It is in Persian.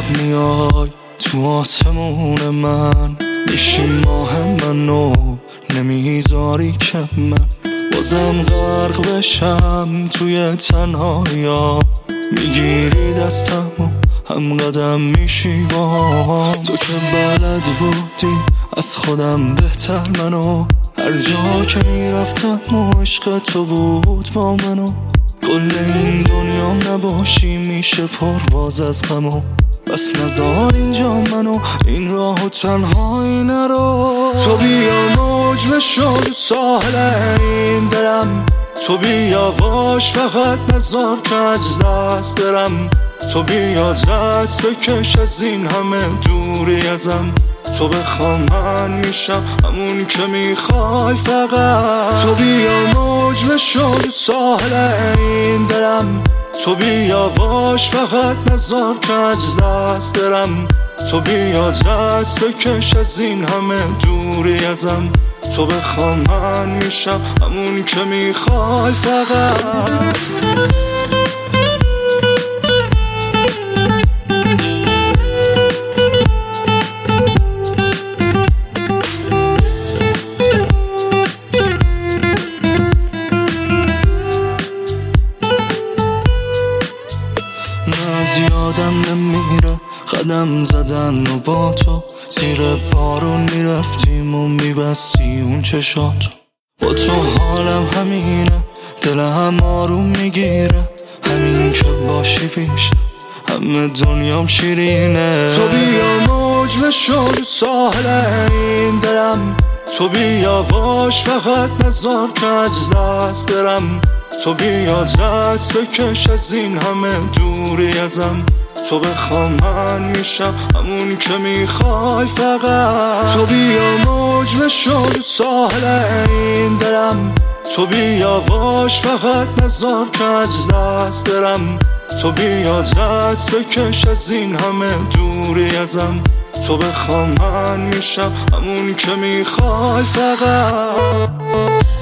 شب میای تو آسمون من، میشی ماه منو نمیذاری که من بازم غرق بشم توی تنهایی. میگیری دستمو هم قدم میشی با تو که بلد بودی از خودم بهتر منو، هر جا که میرفتم و عشق تو بود با منو. کل این دنیا نباشی میشه پر باز از غمو، بس نزار اینجا منو این راه و تنهایی نرو. تو بیا موج بشو تو ساحل این دلم، تو بیا باش فقط نزار که از دست برم. تو بیا دست بکش از این همه دوری ازم، تو بخوام من میشم همون که میخوای فقط. تو بیا موج بشو تو ساحل این دلم، تو بیا باش فقط نزار که از دست برم. تو بیا دست بکش از این همه دوری ازم، تو بخوام من میشم همون که میخوای فقط. از یادم نمیره قدم زدن و با تو زیر بارون میرفتیم و میبستی اون چشاتو. با تو حالم همینه، دلم آروم میگیره، همین که باشی پیش همه دنیام شیرینه. تو بیا موج بشو تو ساحل این دلم، تو بیا باش فقط نزار که از دست برم. تو بیا دست بکش از این همه دوری ازم، تو بخوام من میشم همون که میخوای فقط. تو بیا موج بشو تو ساحل این دلم، تو بیا باش فقط نزار که از دست برم. تو بیا دست بکش از این همه دوری ازم، تو بخوام من میشم همون که میخوای فقط.